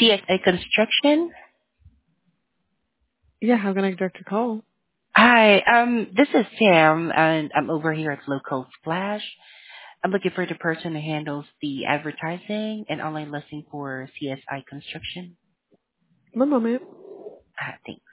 CSA Construction. Yeah, how can I direct your call? Hi, this is Sam, and I'm over here at Local Splash. I'm looking for the person who handles the advertising and online listing for CSI Construction. One moment. Thanks.